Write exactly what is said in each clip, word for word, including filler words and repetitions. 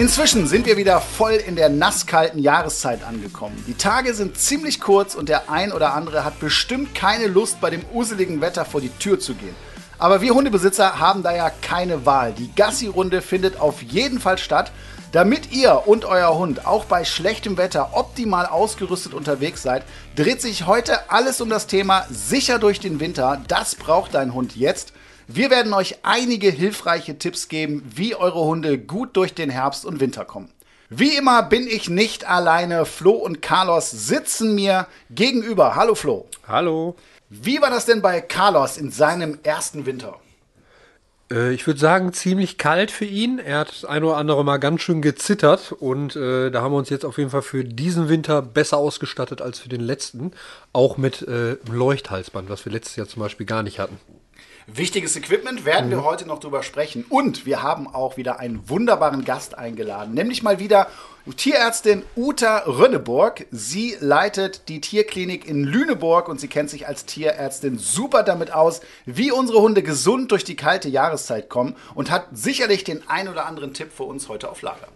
Inzwischen sind wir wieder voll in der nasskalten Jahreszeit angekommen. Die Tage sind ziemlich kurz und der ein oder andere hat bestimmt keine Lust, bei dem useligen Wetter vor die Tür zu gehen. Aber wir Hundebesitzer haben da ja keine Wahl. Die Gassi-Runde findet auf jeden Fall statt. Damit ihr und euer Hund auch bei schlechtem Wetter optimal ausgerüstet unterwegs seid, dreht sich heute alles um das Thema sicher durch den Winter. Das braucht dein Hund jetzt. Wir werden euch einige hilfreiche Tipps geben, wie eure Hunde gut durch den Herbst und Winter kommen. Wie immer bin ich nicht alleine. Flo und Carlos sitzen mir gegenüber. Hallo Flo. Hallo. Wie war das denn bei Carlos in seinem ersten Winter? Äh, ich würde sagen, ziemlich kalt für ihn. Er hat das ein oder andere Mal ganz schön gezittert. Und äh, da haben wir uns jetzt auf jeden Fall für diesen Winter besser ausgestattet als für den letzten. Auch mit äh, einem Leuchthalsband, was wir letztes Jahr zum Beispiel gar nicht hatten. Wichtiges Equipment, werden wir heute noch drüber sprechen. Und wir haben auch wieder einen wunderbaren Gast eingeladen, nämlich mal wieder Tierärztin Uta Rönneburg. Sie leitet die Tierklinik in Lüneburg und sie kennt sich als Tierärztin super damit aus, wie unsere Hunde gesund durch die kalte Jahreszeit kommen und hat sicherlich den ein oder anderen Tipp für uns heute auf Lager.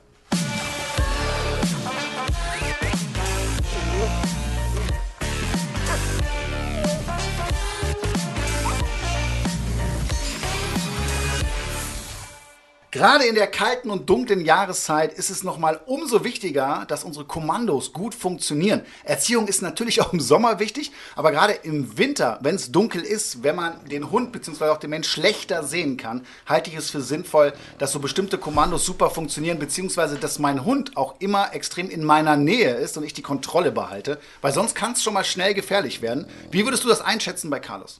Gerade in der kalten und dunklen Jahreszeit ist es nochmal umso wichtiger, dass unsere Kommandos gut funktionieren. Erziehung ist natürlich auch im Sommer wichtig, aber gerade im Winter, wenn es dunkel ist, wenn man den Hund bzw. auch den Mensch schlechter sehen kann, halte ich es für sinnvoll, dass so bestimmte Kommandos super funktionieren, beziehungsweise dass mein Hund auch immer extrem in meiner Nähe ist und ich die Kontrolle behalte, weil sonst kann es schon mal schnell gefährlich werden. Wie würdest du das einschätzen bei Carlos?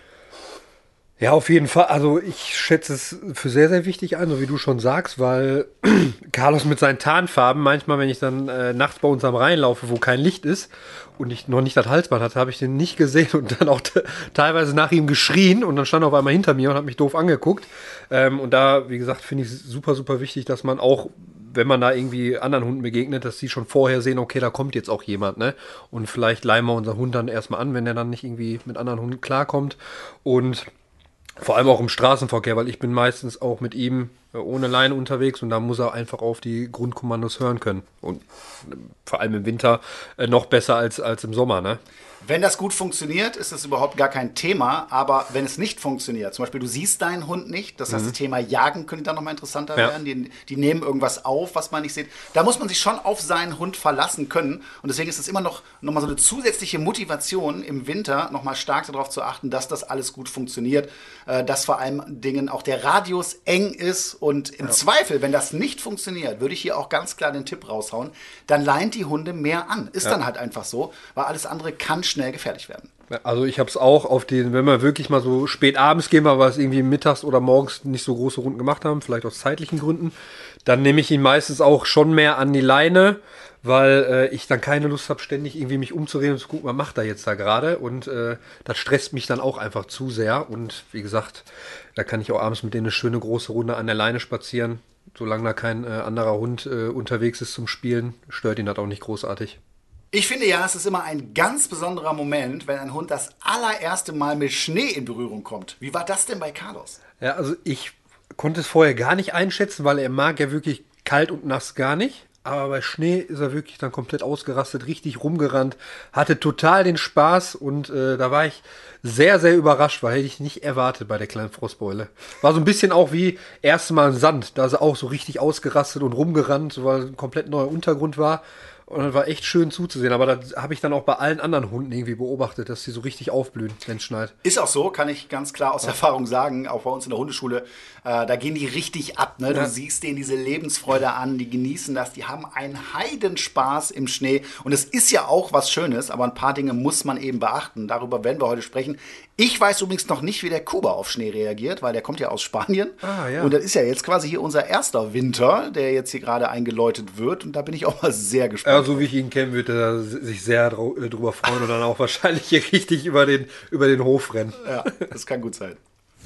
Ja, auf jeden Fall. Also ich schätze es für sehr, sehr wichtig ein, so wie du schon sagst, weil Carlos mit seinen Tarnfarben, manchmal, wenn ich dann äh, nachts bei uns am Rhein laufe, wo kein Licht ist und ich noch nicht das Halsband hatte, habe ich den nicht gesehen und dann auch t- teilweise nach ihm geschrien und dann stand er auf einmal hinter mir und hat mich doof angeguckt. Ähm, und da, wie gesagt, finde ich es super, super wichtig, dass man auch, wenn man da irgendwie anderen Hunden begegnet, dass die schon vorher sehen, okay, da kommt jetzt auch jemand, ne? Und vielleicht leihen wir unseren Hund dann erstmal an, wenn der dann nicht irgendwie mit anderen Hunden klarkommt. Und vor allem auch im Straßenverkehr, weil ich bin meistens auch mit ihm ohne Leine unterwegs und da muss er einfach auf die Grundkommandos hören können. Und vor allem im Winter noch besser als, als im Sommer, ne? Wenn das gut funktioniert, ist das überhaupt gar kein Thema, aber wenn es nicht funktioniert, zum Beispiel du siehst deinen Hund nicht, das heißt, das Thema Jagen könnte dann nochmal interessanter Ja. werden, die, die nehmen irgendwas auf, was man nicht sieht, da muss man sich schon auf seinen Hund verlassen können und deswegen ist es immer noch, noch mal so eine zusätzliche Motivation im Winter, nochmal stark darauf zu achten, dass das alles gut funktioniert, äh, dass vor allem Dingen auch der Radius eng ist und im ja. Zweifel, wenn das nicht funktioniert, würde ich hier auch ganz klar den Tipp raushauen, dann leint die Hunde mehr an, ist ja. dann halt einfach so, weil alles andere kann schnell gefährlich werden. Also ich habe es auch auf den, wenn wir wirklich mal so spät abends gehen, weil wir es irgendwie mittags oder morgens nicht so große Runden gemacht haben, vielleicht aus zeitlichen Gründen, dann nehme ich ihn meistens auch schon mehr an die Leine, weil äh, ich dann keine Lust habe, ständig irgendwie mich umzureden und zu gucken, was macht er jetzt da gerade und äh, das stresst mich dann auch einfach zu sehr und wie gesagt, da kann ich auch abends mit denen eine schöne große Runde an der Leine spazieren, solange da kein äh, anderer Hund äh, unterwegs ist zum Spielen, stört ihn das auch nicht großartig. Ich finde ja, es ist immer ein ganz besonderer Moment, wenn ein Hund das allererste Mal mit Schnee in Berührung kommt. Wie war das denn bei Carlos? Ja, also ich konnte es vorher gar nicht einschätzen, weil er mag ja wirklich kalt und nass gar nicht. Aber bei Schnee ist er wirklich dann komplett ausgerastet, richtig rumgerannt, hatte total den Spaß und äh, da war ich sehr, sehr überrascht, weil hätte ich nicht erwartet bei der kleinen Frostbeule. War so ein bisschen auch wie erste Mal im Sand, da ist er auch so richtig ausgerastet und rumgerannt, weil ein komplett neuer Untergrund war. Und das war echt schön zuzusehen, aber das habe ich dann auch bei allen anderen Hunden irgendwie beobachtet, dass die so richtig aufblühen, wenn es schneit. Ist auch so, kann ich ganz klar aus ja. Erfahrung sagen, auch bei uns in der Hundeschule, äh, da gehen die richtig ab, ne? Du ja. siehst denen diese Lebensfreude an, die genießen das, die haben einen Heidenspaß im Schnee und es ist ja auch was Schönes, aber ein paar Dinge muss man eben beachten, darüber werden wir heute sprechen. Ich weiß übrigens noch nicht, wie der Kuba auf Schnee reagiert, weil der kommt ja aus Spanien ah, ja. und das ist ja jetzt quasi hier unser erster Winter, der jetzt hier gerade eingeläutet wird und da bin ich auch mal sehr gespannt. Ja, so wie ich ihn kenne, wird er sich sehr drüber freuen und dann auch wahrscheinlich hier richtig über den, über den Hof rennen. Ja, das kann gut sein.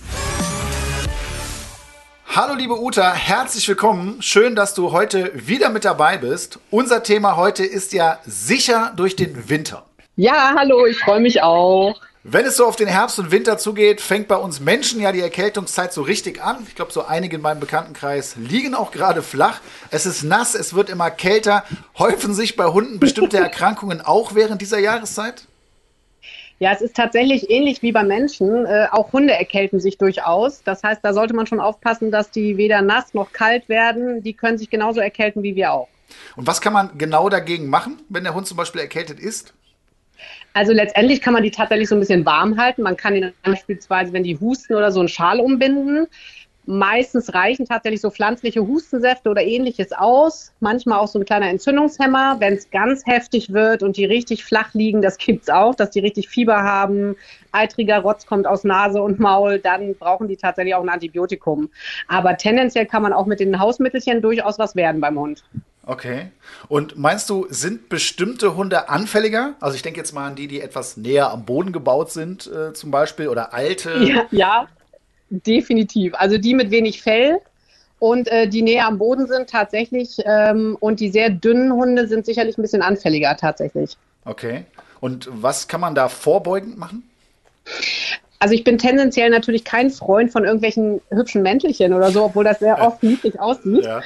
Hallo liebe Uta, herzlich willkommen. Schön, dass du heute wieder mit dabei bist. Unser Thema heute ist ja sicher durch den Winter. Ja, hallo, ich freue mich auch. Wenn es so auf den Herbst und Winter zugeht, fängt bei uns Menschen ja die Erkältungszeit so richtig an. Ich glaube, so einige in meinem Bekanntenkreis liegen auch gerade flach. Es ist nass, es wird immer kälter. Häufen sich bei Hunden bestimmte Erkrankungen auch während dieser Jahreszeit? Ja, es ist tatsächlich ähnlich wie bei Menschen. Äh, auch Hunde erkälten sich durchaus. Das heißt, da sollte man schon aufpassen, dass die weder nass noch kalt werden. Die können sich genauso erkälten wie wir auch. Und was kann man genau dagegen machen, wenn der Hund zum Beispiel erkältet ist? Also letztendlich kann man die tatsächlich so ein bisschen warm halten. Man kann ihnen beispielsweise, wenn die husten oder so, einen Schal umbinden. Meistens reichen tatsächlich so pflanzliche Hustensäfte oder ähnliches aus. Manchmal auch so ein kleiner Entzündungshemmer. Wenn es ganz heftig wird und die richtig flach liegen, das gibt's auch, dass die richtig Fieber haben, eitriger Rotz kommt aus Nase und Maul, dann brauchen die tatsächlich auch ein Antibiotikum. Aber tendenziell kann man auch mit den Hausmittelchen durchaus was werden beim Hund. Okay. Und meinst du, sind bestimmte Hunde anfälliger? Also ich denke jetzt mal an die, die etwas näher am Boden gebaut sind, äh, zum Beispiel, oder alte. Ja, ja, definitiv. Also die mit wenig Fell und äh, die näher am Boden sind tatsächlich. Ähm, und die sehr dünnen Hunde sind sicherlich ein bisschen anfälliger tatsächlich. Okay. Und was kann man da vorbeugend machen? Also ich bin tendenziell natürlich kein Freund von irgendwelchen hübschen Mäntelchen oder so, obwohl das sehr oft niedlich aussieht. Ja.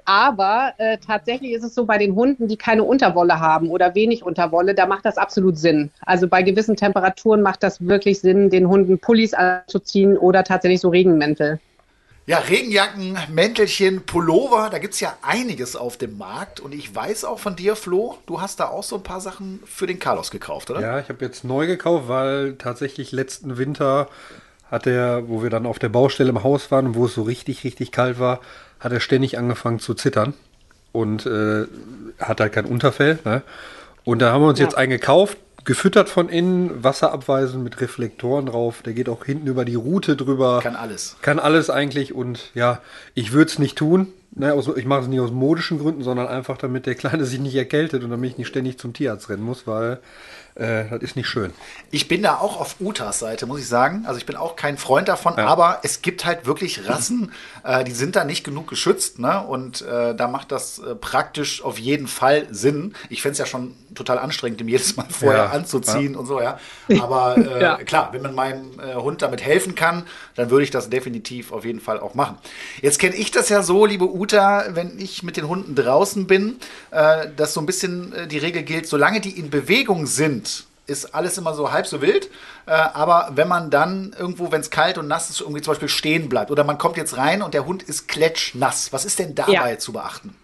Aber äh, tatsächlich ist es so, bei den Hunden, die keine Unterwolle haben oder wenig Unterwolle, da macht das absolut Sinn. Also bei gewissen Temperaturen macht das wirklich Sinn, den Hunden Pullis anzuziehen oder tatsächlich so Regenmäntel. Ja, Regenjacken, Mäntelchen, Pullover, da gibt es ja einiges auf dem Markt. Und ich weiß auch von dir, Flo, du hast da auch so ein paar Sachen für den Carlos gekauft, oder? Ja, ich habe jetzt neu gekauft, weil tatsächlich letzten Winter hat er, wo wir dann auf der Baustelle im Haus waren und wo es so richtig, richtig kalt war, hat er ständig angefangen zu zittern und äh, hat halt kein Unterfell. Ne? Und da haben wir uns ja. jetzt einen gekauft, gefüttert von innen, wasserabweisend mit Reflektoren drauf. Der geht auch hinten über die Rute drüber. Kann alles. Kann alles eigentlich. Und ja, ich würde es nicht tun. Ne? Aus, ich mache es nicht aus modischen Gründen, sondern einfach, damit der Kleine sich nicht erkältet und damit ich nicht ständig zum Tierarzt rennen muss, weil äh, das ist nicht schön. Ich bin da auch auf Utas Seite, muss ich sagen. Also ich bin auch kein Freund davon, ja. aber es gibt halt wirklich Rassen, äh, die sind da nicht genug geschützt. Ne? Und äh, da macht das äh, praktisch auf jeden Fall Sinn. Ich fände es ja schon total anstrengend, ihm jedes Mal vorher ja. anzuziehen ja. und so, ja. Aber äh, ja. klar, wenn man meinem äh, Hund damit helfen kann, dann würde ich das definitiv auf jeden Fall auch machen. Jetzt kenne ich das ja so, liebe Uta, wenn ich mit den Hunden draußen bin, äh, dass so ein bisschen äh, die Regel gilt, solange die in Bewegung sind, ist alles immer so halb so wild. Äh, aber wenn man dann irgendwo, wenn es kalt und nass ist, irgendwie zum Beispiel stehen bleibt oder man kommt jetzt rein und der Hund ist klatschnass, was ist denn dabei ja. zu beachten?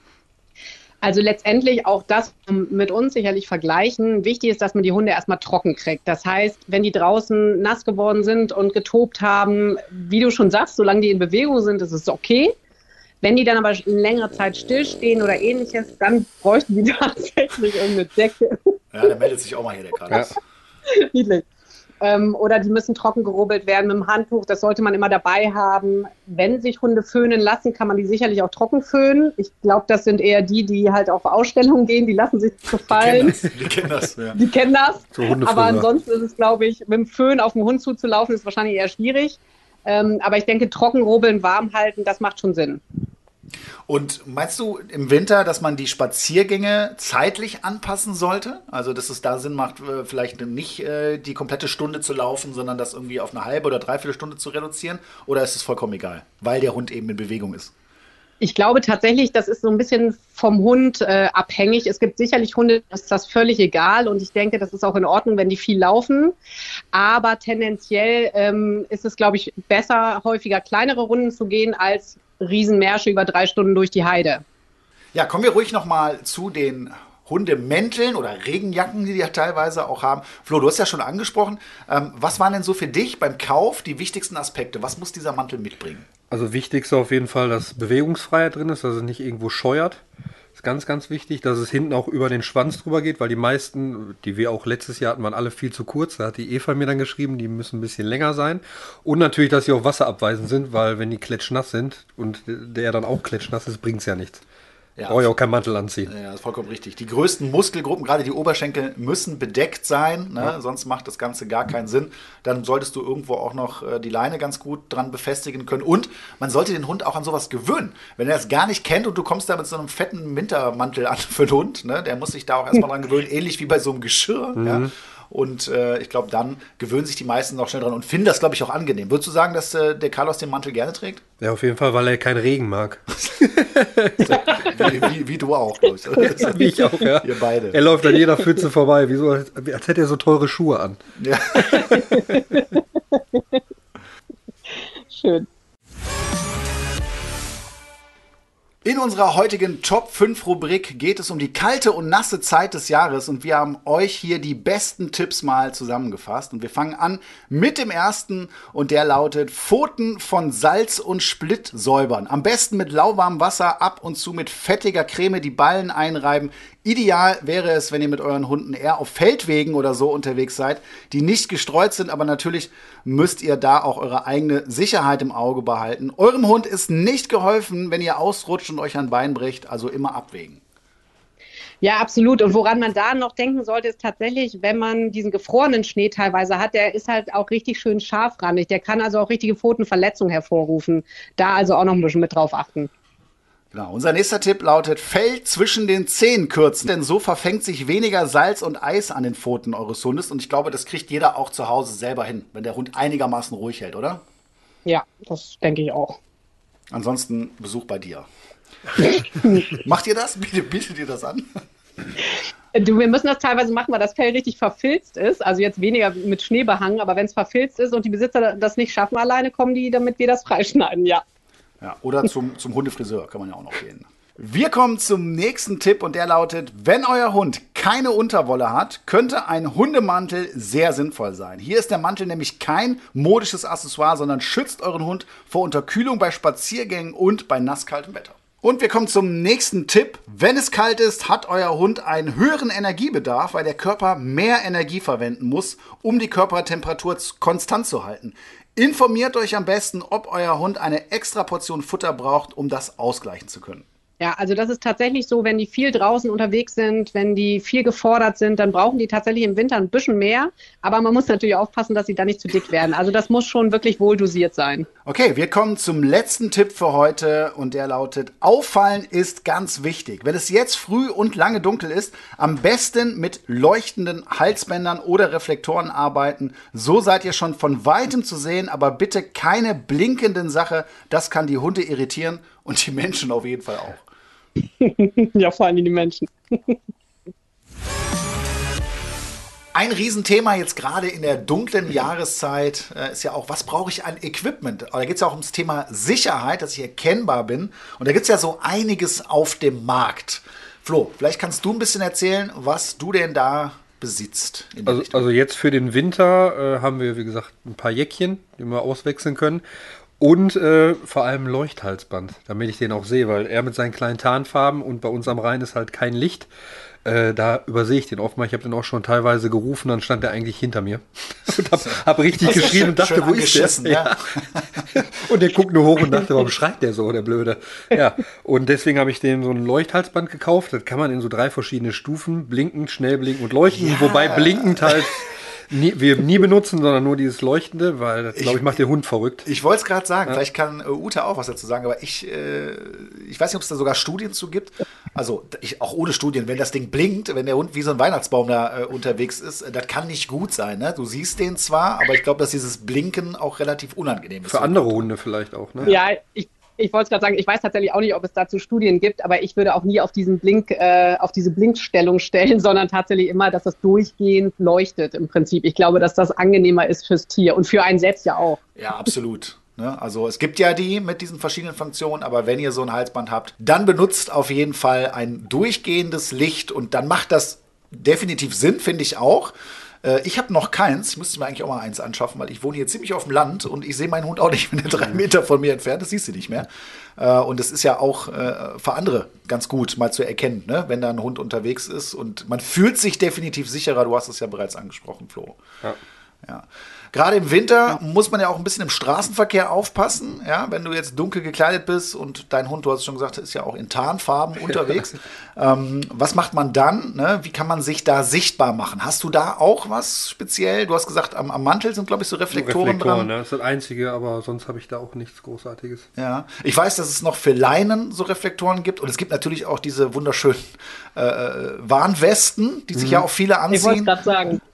Also letztendlich auch das mit uns sicherlich vergleichen. Wichtig ist, dass man die Hunde erstmal trocken kriegt. Das heißt, wenn die draußen nass geworden sind und getobt haben, wie du schon sagst, solange die in Bewegung sind, ist es okay. Wenn die dann aber längere Zeit stillstehen oder ähnliches, dann bräuchten die tatsächlich irgendeine Decke. Ja, der meldet sich auch mal hier, der Carlos. Ja. Niedlich. Ähm, oder die müssen trocken gerubbelt werden mit dem Handtuch. Das sollte man immer dabei haben. Wenn sich Hunde föhnen lassen, kann man die sicherlich auch trocken föhnen. Ich glaube, das sind eher die, die halt auf Ausstellungen gehen. Die lassen sich gefallen. Die kennen das. Die kennen das, ja. Die kennen das. So aber ansonsten ist es, glaube ich, mit dem Föhn auf den Hund zuzulaufen, ist wahrscheinlich eher schwierig. Ähm, aber ich denke, trocken rubbeln, warm halten, das macht schon Sinn. Und meinst du im Winter, dass man die Spaziergänge zeitlich anpassen sollte? Also, dass es da Sinn macht, vielleicht nicht äh, die komplette Stunde zu laufen, sondern das irgendwie auf eine halbe oder dreiviertel Stunde zu reduzieren? Oder ist es vollkommen egal, weil der Hund eben in Bewegung ist? Ich glaube tatsächlich, das ist so ein bisschen vom Hund äh, abhängig. Es gibt sicherlich Hunde, das ist das völlig egal. Und ich denke, das ist auch in Ordnung, wenn die viel laufen. Aber tendenziell ähm, ist es, glaube ich, besser, häufiger kleinere Runden zu gehen, als Riesenmärsche über drei Stunden durch die Heide. Ja, kommen wir ruhig noch mal zu den Hundemänteln oder Regenjacken, die die ja teilweise auch haben. Flo, du hast ja schon angesprochen. Ähm, was waren denn so für dich beim Kauf die wichtigsten Aspekte? Was muss dieser Mantel mitbringen? Also wichtigste auf jeden Fall, dass Bewegungsfreiheit drin ist, dass es nicht irgendwo scheuert. Das ist ganz, ganz wichtig, dass es hinten auch über den Schwanz drüber geht, weil die meisten, die wir auch letztes Jahr hatten, waren alle viel zu kurz. Da hat die Eva mir dann geschrieben, die müssen ein bisschen länger sein. Und natürlich, dass sie auch wasserabweisend sind, weil wenn die klatschnass sind und der dann auch klatschnass ist, bringt es ja nichts. Ja, brauche ich auch keinen Mantel anziehen. Ja, das ist vollkommen richtig. Die größten Muskelgruppen, gerade die Oberschenkel, müssen bedeckt sein. Ne? Ja. Sonst macht das Ganze gar keinen Sinn. Dann solltest du irgendwo auch noch äh, die Leine ganz gut dran befestigen können. Und man sollte den Hund auch an sowas gewöhnen. Wenn er es gar nicht kennt und du kommst da mit so einem fetten Wintermantel an für den Hund, ne? Der muss sich da auch erstmal dran gewöhnen. Ähnlich wie bei so einem Geschirr. Mhm. Ja? Und äh, ich glaube, dann gewöhnen sich die meisten noch schnell dran und finden das, glaube ich, auch angenehm. Würdest du sagen, dass äh, der Carlos den Mantel gerne trägt? Ja, auf jeden Fall, weil er keinen Regen mag. wie, wie, wie du auch, glaube ich. Ja, wie ich auch, ja. Ihr beide. Er läuft an jeder Pfütze vorbei, wie so, als, als hätte er so teure Schuhe an. Ja. Schön. In unserer heutigen Top fünf Rubrik geht es um die kalte und nasse Zeit des Jahres und wir haben euch hier die besten Tipps mal zusammengefasst und wir fangen an mit dem ersten und der lautet Pfoten von Salz und Split säubern. Am besten mit lauwarmem Wasser, ab und zu mit fettiger Creme die Ballen einreiben. Ideal wäre es, wenn ihr mit euren Hunden eher auf Feldwegen oder so unterwegs seid, die nicht gestreut sind, aber natürlich müsst ihr da auch eure eigene Sicherheit im Auge behalten. Eurem Hund ist nicht geholfen, wenn ihr ausrutscht und euch ein Bein bricht, also immer abwägen. Ja, absolut. Und woran man da noch denken sollte, ist tatsächlich, wenn man diesen gefrorenen Schnee teilweise hat, der ist halt auch richtig schön scharfrandig. Der kann also auch richtige Pfotenverletzungen hervorrufen. Da also auch noch ein bisschen mit drauf achten. Genau, unser nächster Tipp lautet, Fell zwischen den Zehen kürzen, denn so verfängt sich weniger Salz und Eis an den Pfoten eures Hundes und ich glaube, das kriegt jeder auch zu Hause selber hin, wenn der Hund einigermaßen ruhig hält, oder? Ja, das denke ich auch. Ansonsten Besuch bei dir. Macht ihr das? Bietet, bietet ihr das an? Du, wir müssen das teilweise machen, weil das Fell richtig verfilzt ist, also jetzt weniger mit Schnee behangen, aber wenn es verfilzt ist und die Besitzer das nicht schaffen alleine, kommen die, damit wir das freischneiden, ja. Ja, oder zum, zum Hundefriseur kann man ja auch noch gehen. Wir kommen zum nächsten Tipp und der lautet, wenn euer Hund keine Unterwolle hat, könnte ein Hundemantel sehr sinnvoll sein. Hier ist der Mantel nämlich kein modisches Accessoire, sondern schützt euren Hund vor Unterkühlung bei Spaziergängen und bei nasskaltem Wetter. Und wir kommen zum nächsten Tipp. Wenn es kalt ist, hat euer Hund einen höheren Energiebedarf, weil der Körper mehr Energie verwenden muss, um die Körpertemperatur konstant zu halten. Informiert euch am besten, ob euer Hund eine extra Portion Futter braucht, um das ausgleichen zu können. Ja, also das ist tatsächlich so, wenn die viel draußen unterwegs sind, wenn die viel gefordert sind, dann brauchen die tatsächlich im Winter ein bisschen mehr. Aber man muss natürlich aufpassen, dass sie da nicht zu dick werden. Also das muss schon wirklich wohl dosiert sein. Okay, wir kommen zum letzten Tipp für heute und der lautet, Auffallen ist ganz wichtig. Wenn es jetzt früh und lange dunkel ist, am besten mit leuchtenden Halsbändern oder Reflektoren arbeiten. So seid ihr schon von Weitem zu sehen, aber bitte keine blinkenden Sachen. Das kann die Hunde irritieren und die Menschen auf jeden Fall auch. Ja, vor allem die Menschen. Ein Riesenthema jetzt gerade in der dunklen Jahreszeit äh, ist ja auch, was brauche ich an Equipment? Da geht es ja auch ums Thema Sicherheit, dass ich erkennbar bin. Und da gibt es ja so einiges auf dem Markt. Flo, vielleicht kannst du ein bisschen erzählen, was du denn da besitzt. Also, also jetzt für den Winter äh, haben wir, wie gesagt, ein paar Jäckchen, die wir auswechseln können. Und äh, vor allem Leuchthalsband, damit ich den auch sehe, weil er mit seinen kleinen Tarnfarben und bei uns am Rhein ist halt kein Licht. Äh, da übersehe ich den oft mal. Ich habe den auch schon teilweise gerufen, dann stand er eigentlich hinter mir. Und habe hab richtig geschrien schön, und dachte, wo ist der? Ja. Ja. Und der guckt nur hoch und dachte, warum schreit der so, der Blöde? Ja, und deswegen habe ich dem so ein Leuchthalsband gekauft. Das kann man in so drei verschiedene Stufen, blinkend, schnell blinken und leuchten. Ja. Wobei blinkend halt... Nie, wir nie benutzen, sondern nur dieses Leuchtende, weil das, glaube ich, macht den Hund verrückt. Ich wollte es gerade sagen, ja. Vielleicht kann äh, Ute auch was dazu sagen, aber ich, äh, ich weiß nicht, ob es da sogar Studien zu gibt. Also ich, auch ohne Studien, wenn das Ding blinkt, wenn der Hund wie so ein Weihnachtsbaum da äh, unterwegs ist, äh, das kann nicht gut sein. Ne? Du siehst den zwar, aber ich glaube, dass dieses Blinken auch relativ unangenehm ist. Für andere Hunde vielleicht auch, ne? Ja, ich Ich wollte gerade sagen, ich weiß tatsächlich auch nicht, ob es dazu Studien gibt, aber ich würde auch nie auf diesen Blink, äh, auf diese Blinkstellung stellen, sondern tatsächlich immer, dass das durchgehend leuchtet im Prinzip. Ich glaube, dass das angenehmer ist fürs Tier und für einen selbst ja auch. Ja, absolut. Ne? Also es gibt ja die mit diesen verschiedenen Funktionen, aber wenn ihr so ein Halsband habt, dann benutzt auf jeden Fall ein durchgehendes Licht und dann macht das definitiv Sinn, finde ich auch. Ich habe noch keins, ich müsste mir eigentlich auch mal eins anschaffen, weil ich wohne hier ziemlich auf dem Land und ich sehe meinen Hund auch nicht, wenn er drei Meter von mir entfernt ist, siehst du nicht mehr. Und es ist ja auch für andere ganz gut mal zu erkennen, ne? Wenn da ein Hund unterwegs ist und man fühlt sich definitiv sicherer, du hast es ja bereits angesprochen, Flo. Ja. Ja. Gerade im Winter muss man ja auch ein bisschen im Straßenverkehr aufpassen, ja, wenn du jetzt dunkel gekleidet bist und dein Hund, du hast es schon gesagt, ist ja auch in Tarnfarben unterwegs. ähm, was macht man dann? Ne? Wie kann man sich da sichtbar machen? Hast du da auch was speziell? Du hast gesagt, am, am Mantel sind, glaube ich, so Reflektoren, Reflektoren dran. Ja, das ist das Einzige, aber sonst habe ich da auch nichts Großartiges. Ja, ich weiß, dass es noch für Leinen so Reflektoren gibt und es gibt natürlich auch diese wunderschönen äh, Warnwesten, die sich mhm. ja auch viele anziehen. Ich wollte gerade sagen.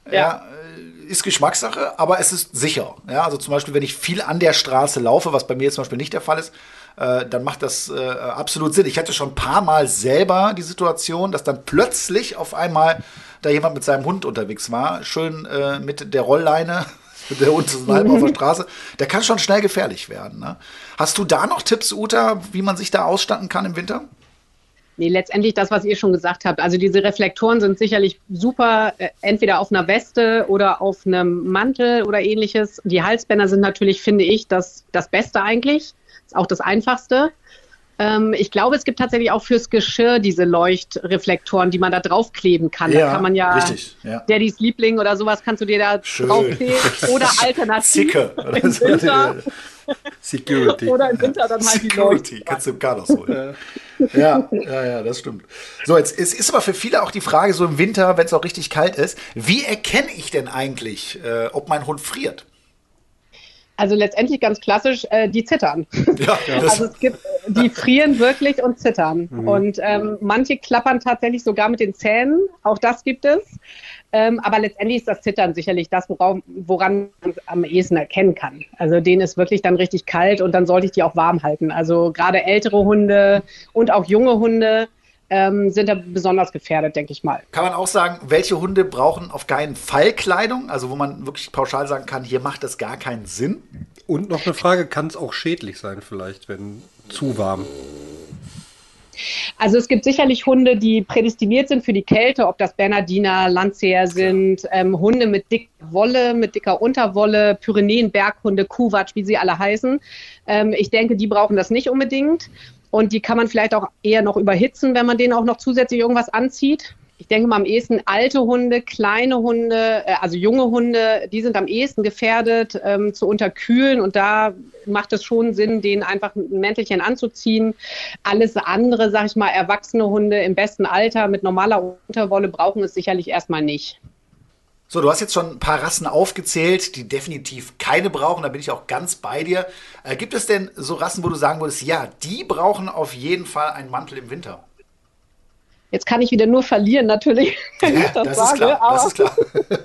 ja. ja ist Geschmackssache, aber es ist sicher. Ja, also zum Beispiel, wenn ich viel an der Straße laufe, was bei mir jetzt zum Beispiel nicht der Fall ist, äh, dann macht das äh, absolut Sinn. Ich hatte schon ein paar Mal selber die Situation, dass dann plötzlich auf einmal da jemand mit seinem Hund unterwegs war, schön äh, mit der Rollleine, der Hund ist halb auf der Straße. Der kann schon schnell gefährlich werden. Ne? Hast du da noch Tipps, Uta, wie man sich da ausstatten kann im Winter? Nee, letztendlich das, was ihr schon gesagt habt. Also diese Reflektoren sind sicherlich super, äh, entweder auf einer Weste oder auf einem Mantel oder ähnliches. Die Halsbänder sind natürlich, finde ich, das, das Beste eigentlich. Ist auch das Einfachste. Ähm, ich glaube, es gibt tatsächlich auch fürs Geschirr diese Leuchtreflektoren, die man da draufkleben kann. Ja, da kann man ja, richtig, ja. Daddys Liebling oder sowas kannst du dir da Schön. draufkleben. Oder alternativ Zicke. im Winter. Security. Oder im Winter dann halt die Security, Leuchte. kannst du im Carlos holen. Ja, ja, ja, das stimmt. So, jetzt es ist aber für viele auch die Frage, so im Winter, wenn es auch richtig kalt ist, wie erkenne ich denn eigentlich, äh, ob mein Hund friert? Also letztendlich ganz klassisch, äh, die zittern. Ja, das Also es gibt, die frieren wirklich und zittern. Mhm. Und ähm, manche klappern tatsächlich sogar mit den Zähnen. Auch das gibt es. Ähm, aber letztendlich ist das Zittern sicherlich das, woran, woran man es am ehesten erkennen kann. Also denen ist wirklich dann richtig kalt und dann sollte ich die auch warm halten. Also gerade ältere Hunde und auch junge Hunde ähm, sind da besonders gefährdet, denke ich mal. Kann man auch sagen, welche Hunde brauchen auf keinen Fall Kleidung? Also wo man wirklich pauschal sagen kann, hier macht das gar keinen Sinn? Und noch eine Frage, kann es auch schädlich sein vielleicht, wenn zu warm? Also es gibt sicherlich Hunde, die prädestiniert sind für die Kälte, ob das Bernardiner, Landseer sind, ähm, Hunde mit dicker Wolle, mit dicker Unterwolle, Pyrenäen, Berghunde, Kuhwatsch, wie sie alle heißen. Ähm, ich denke, die brauchen das nicht unbedingt. Und die kann man vielleicht auch eher noch überhitzen, wenn man denen auch noch zusätzlich irgendwas anzieht. Ich denke mal am ehesten alte Hunde, kleine Hunde, äh, also junge Hunde, die sind am ehesten gefährdet ähm, zu unterkühlen. Und da macht es schon Sinn, denen einfach ein Mäntelchen anzuziehen. Alles andere, sag ich mal, erwachsene Hunde im besten Alter mit normaler Unterwolle brauchen es sicherlich erstmal nicht. So, du hast jetzt schon ein paar Rassen aufgezählt, die definitiv keine brauchen. Da bin ich auch ganz bei dir. Äh, gibt es denn so Rassen, wo du sagen würdest, ja, die brauchen auf jeden Fall einen Mantel im Winter? Jetzt kann ich wieder nur verlieren, natürlich, wenn Ja, ich das, das sage. ist klar, aber, das ist klar.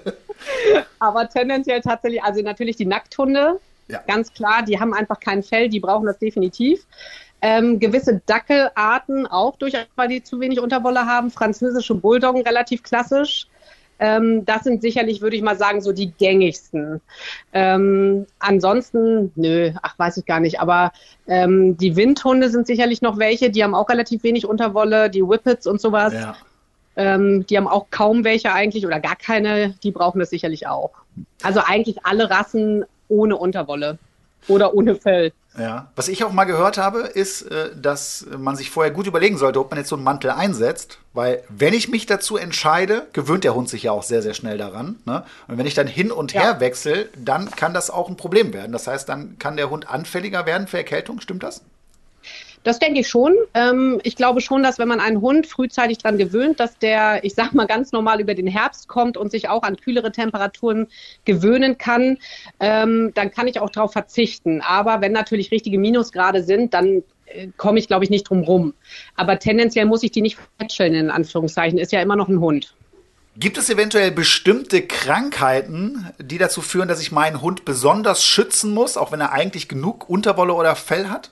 aber tendenziell tatsächlich, also natürlich die Nackthunde, Ja. ganz klar, die haben einfach kein Fell, die brauchen das definitiv. Ähm, gewisse Dackelarten auch durchaus, weil die zu wenig Unterwolle haben. Französische Bulldoggen relativ klassisch. Ähm, das sind sicherlich, würde ich mal sagen, so die gängigsten. Ähm, ansonsten, nö, ach, weiß ich gar nicht. Aber ähm, die Windhunde sind sicherlich noch welche, die haben auch relativ wenig Unterwolle, die Whippets und sowas. Ja. Ähm, die haben auch kaum welche eigentlich oder gar keine, die brauchen das sicherlich auch. Also eigentlich alle Rassen ohne Unterwolle oder ohne Fell. Ja. Was ich auch mal gehört habe, ist, äh, dass man sich vorher gut überlegen sollte, ob man jetzt so einen Mantel einsetzt. Weil wenn ich mich dazu entscheide, gewöhnt der Hund sich ja auch sehr, sehr schnell daran. Ne? Und wenn ich dann hin und Ja. her wechsle, dann kann das auch ein Problem werden. Das heißt, dann kann der Hund anfälliger werden für Erkältung. Stimmt das? Das denke ich schon. Ähm, ich glaube schon, dass wenn man einen Hund frühzeitig daran gewöhnt, dass der, ich sag mal, ganz normal über den Herbst kommt und sich auch an kühlere Temperaturen gewöhnen kann, ähm, dann kann ich auch darauf verzichten. Aber wenn natürlich richtige Minusgrade sind, dann äh, komme ich, glaube ich, nicht drum rum. Aber tendenziell muss ich die nicht verwechseln, in Anführungszeichen. Ist ja immer noch ein Hund. Gibt es eventuell bestimmte Krankheiten, die dazu führen, dass ich meinen Hund besonders schützen muss, auch wenn er eigentlich genug Unterwolle oder Fell hat?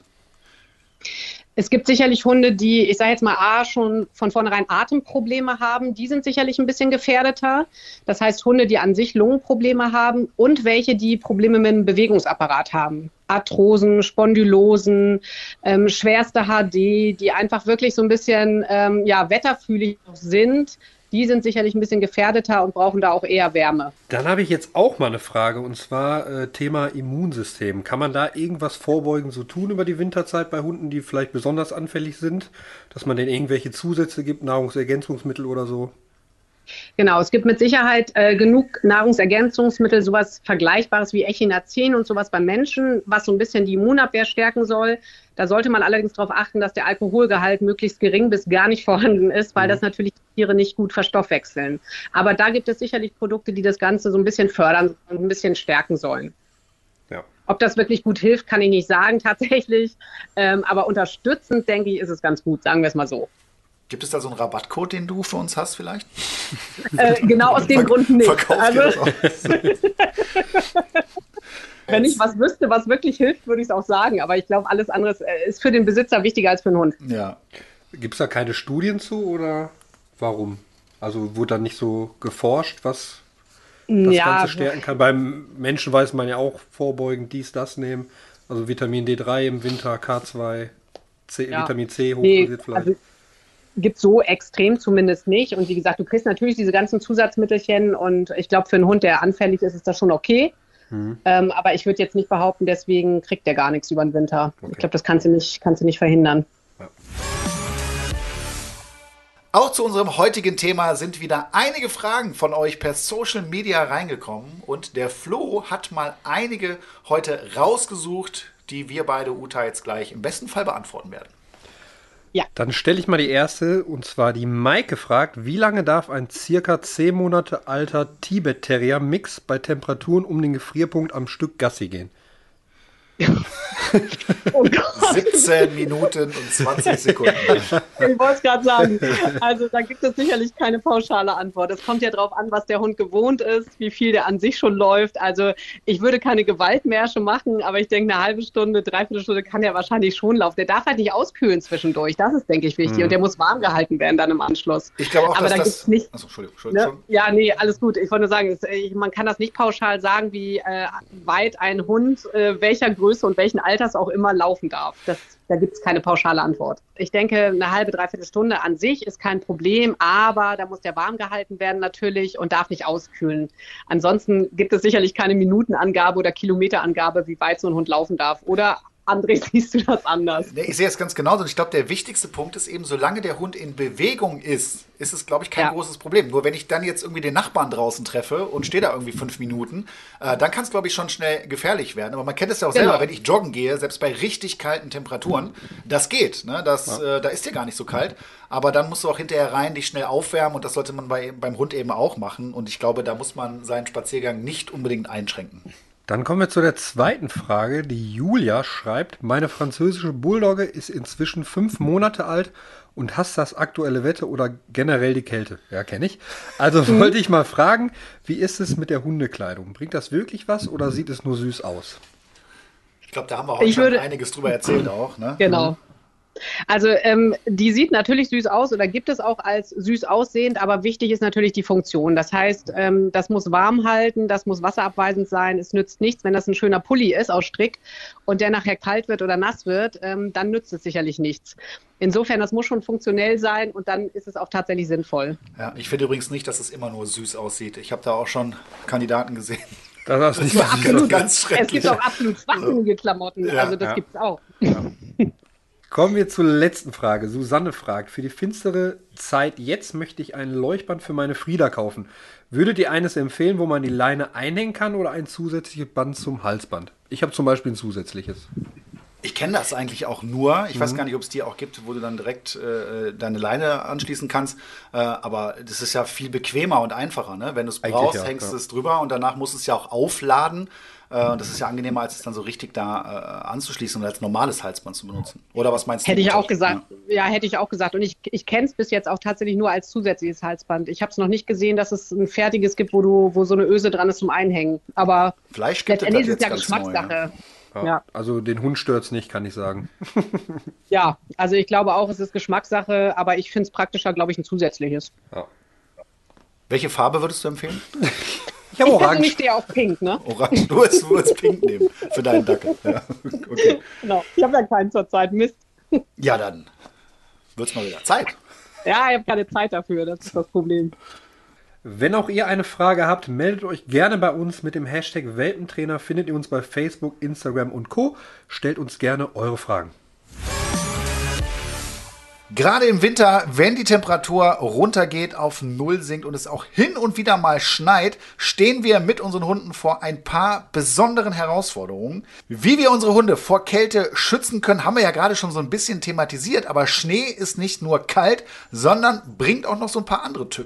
Es gibt sicherlich Hunde, die, ich sage jetzt mal, A, schon von vornherein Atemprobleme haben. Die sind sicherlich ein bisschen gefährdeter. Das heißt, Hunde, die an sich Lungenprobleme haben und welche, die Probleme mit dem Bewegungsapparat haben. Arthrosen, Spondylosen, ähm, schwerste H D, die einfach wirklich so ein bisschen ähm, ja, wetterfühlig sind. Die sind sicherlich ein bisschen gefährdeter und brauchen da auch eher Wärme. Dann habe ich jetzt auch mal eine Frage, und zwar äh, Thema Immunsystem. Kann man da irgendwas vorbeugend so tun über die Winterzeit bei Hunden, die vielleicht besonders anfällig sind? Dass man denen irgendwelche Zusätze gibt, Nahrungsergänzungsmittel oder so? Genau, es gibt mit Sicherheit äh, genug Nahrungsergänzungsmittel, sowas Vergleichbares wie Echinacin und sowas beim Menschen, was so ein bisschen die Immunabwehr stärken soll. Da sollte man allerdings darauf achten, dass der Alkoholgehalt möglichst gering bis gar nicht vorhanden ist, weil mhm. das natürlich Tiere nicht gut verstoffwechseln. Aber da gibt es sicherlich Produkte, die das Ganze so ein bisschen fördern und ein bisschen stärken sollen. Ja. Ob das wirklich gut hilft, kann ich nicht sagen tatsächlich. Ähm, aber unterstützend, denke ich, ist es ganz gut, sagen wir es mal so. Gibt es da so einen Rabattcode, den du für uns hast vielleicht? Äh, genau aus dem Ver Grund nicht. Verkauft Also, ihr das auch? wenn ich was wüsste, was wirklich hilft, würde ich es auch sagen. Aber ich glaube, alles andere ist, äh, ist für den Besitzer wichtiger als für den Hund. Ja. Gibt es da keine Studien zu oder warum? Also wurde da nicht so geforscht, was das Ja, Ganze stärken kann? Beim Menschen weiß man ja auch vorbeugend dies, das nehmen. Also Vitamin D drei im Winter, K zwei, C, Ja. Vitamin C nee, hochdosiert vielleicht. also gibt so extrem zumindest nicht. Und wie gesagt, du kriegst natürlich diese ganzen Zusatzmittelchen und ich glaube, für einen Hund, der anfällig ist, ist das schon okay. Mhm. Ähm, aber ich würde jetzt nicht behaupten, deswegen kriegt der gar nichts über den Winter. Okay. Ich glaube, das kannst du nicht, kannst du nicht verhindern. Auch zu unserem heutigen Thema sind wieder einige Fragen von euch per Social Media reingekommen und der Flo hat mal einige heute rausgesucht, die wir beide, Uta, jetzt gleich im besten Fall beantworten werden. Dann stelle ich mal die erste, und zwar die Maike fragt, wie lange darf ein circa zehn Monate alter Tibet-Terrier-Mix bei Temperaturen um den Gefrierpunkt am Stück Gassi gehen? Oh Gott, siebzehn Minuten und zwanzig Sekunden. ich wollte es gerade sagen. Also da gibt es sicherlich keine pauschale Antwort. Es kommt ja darauf an, was der Hund gewohnt ist, wie viel der an sich schon läuft. Also ich würde keine Gewaltmärsche machen, aber ich denke, eine halbe Stunde, dreiviertel Stunde kann der wahrscheinlich schon laufen. Der darf halt nicht auskühlen zwischendurch. Das ist, denke ich, wichtig. Mhm. Und der muss warm gehalten werden dann im Anschluss. Ich glaube auch, aber dass da das... gibt's nicht, Achso, Entschuldigung. Entschuldigung. ne? Ja, nee, alles gut. Ich wollte nur sagen, es, ich, man kann das nicht pauschal sagen, wie äh, weit ein Hund, äh, welcher Größe und welchen Alters auch immer laufen darf. Das, da gibt es keine pauschale Antwort. Ich denke, eine halbe, dreiviertel Stunde an sich ist kein Problem, aber da muss der warm gehalten werden natürlich und darf nicht auskühlen. Ansonsten gibt es sicherlich keine Minutenangabe oder Kilometerangabe, wie weit so ein Hund laufen darf. Oder André, siehst du das anders? Nee, ich sehe es ganz genauso. Und ich glaube, der wichtigste Punkt ist eben, solange der Hund in Bewegung ist, ist es, glaube ich, kein Ja. großes Problem. Nur wenn ich dann jetzt irgendwie den Nachbarn draußen treffe und stehe da irgendwie fünf Minuten, äh, dann kann es, glaube ich, schon schnell gefährlich werden. Aber man kennt es ja auch Genau. selber, wenn ich joggen gehe, selbst bei richtig kalten Temperaturen, das geht. Ne? Das, äh, da ist dir gar nicht so kalt. Aber dann musst du auch hinterher rein, dich schnell aufwärmen und das sollte man bei, beim Hund eben auch machen. Und ich glaube, da muss man seinen Spaziergang nicht unbedingt einschränken. Dann kommen wir zu der zweiten Frage. Die Julia schreibt, meine französische Bulldogge ist inzwischen fünf Monate alt und hasst das aktuelle Wetter oder generell die Kälte. Ja, kenne ich. Also wollte ich mal fragen, wie ist es mit der Hundekleidung? Bringt das wirklich was oder sieht es nur süß aus? Ich glaube, da haben wir heute Ich schon würde- einiges drüber erzählt auch. Ne? Genau. Also ähm, die sieht natürlich süß aus oder gibt es auch als süß aussehend, aber wichtig ist natürlich die Funktion. Das heißt, ähm, das muss warm halten, das muss wasserabweisend sein. Es nützt nichts, wenn das ein schöner Pulli ist aus Strick und der nachher kalt wird oder nass wird, ähm, dann nützt es sicherlich nichts. Insofern, das muss schon funktionell sein und dann ist es auch tatsächlich sinnvoll. Ja, ich finde übrigens nicht, dass es immer nur süß aussieht. Ich habe da auch schon Kandidaten gesehen. Das ist nicht Das so ist süß. ganz schrecklich. Es gibt auch absolut schwachsinnige Klamotten, Ja, also das ja. gibt es auch. Kommen wir zur letzten Frage. Susanne fragt, für die finstere Zeit jetzt möchte ich ein Leuchtband für meine Frieda kaufen. Würdet ihr eines empfehlen, wo man die Leine einhängen kann oder ein zusätzliches Band zum Halsband? Ich habe zum Beispiel ein zusätzliches. Ich kenne das eigentlich auch nur. Ich Mhm. weiß gar nicht, ob es die auch gibt, wo du dann direkt äh, deine Leine anschließen kannst. Äh, aber das ist ja viel bequemer und einfacher. Ne? Wenn du es Eigentlich brauchst, ja, hängst du ja. es drüber und danach musst du es ja auch aufladen. Äh, und das ist ja angenehmer, als es dann so richtig da äh, anzuschließen und als normales Halsband zu benutzen. Oder was meinst du? Hätte ich Uta? auch gesagt. Ja, hätte ich auch gesagt. Und ich, ich kenne es bis jetzt auch tatsächlich nur als zusätzliches Halsband. Ich habe es noch nicht gesehen, dass es ein fertiges gibt, wo du, wo so eine Öse dran ist zum Einhängen. Aber Vielleicht gibt es das letztendlich ist jetzt es ja ganz neu. Geschmackssache. Ja. Ja. Ja. Also den Hund stört es nicht, kann ich sagen. Ja, also ich glaube auch, es ist Geschmackssache, aber ich finde es praktischer, glaube ich, ein zusätzliches. Ja. Welche Farbe würdest du empfehlen? Ich habe Ich Orange. persönlich stehe auf Pink, ne? Orange. Du würdest, du würdest Pink nehmen für deinen Dackel. Ja. Okay. Genau. Ich habe ja keinen zur Zeit. Mist. Ja, dann wird es mal wieder Zeit. Ja, ich habe keine Zeit dafür, das ist das Problem. Wenn auch ihr eine Frage habt, meldet euch gerne bei uns mit dem Hashtag Welpentrainer. Findet ihr uns bei Facebook, Instagram und Co. Stellt uns gerne eure Fragen. Gerade im Winter, wenn die Temperatur runtergeht, auf Null sinkt und es auch hin und wieder mal schneit, stehen wir mit unseren Hunden vor ein paar besonderen Herausforderungen. Wie wir unsere Hunde vor Kälte schützen können, haben wir ja gerade schon so ein bisschen thematisiert, aber Schnee ist nicht nur kalt, sondern bringt auch noch so ein paar andere Tücken.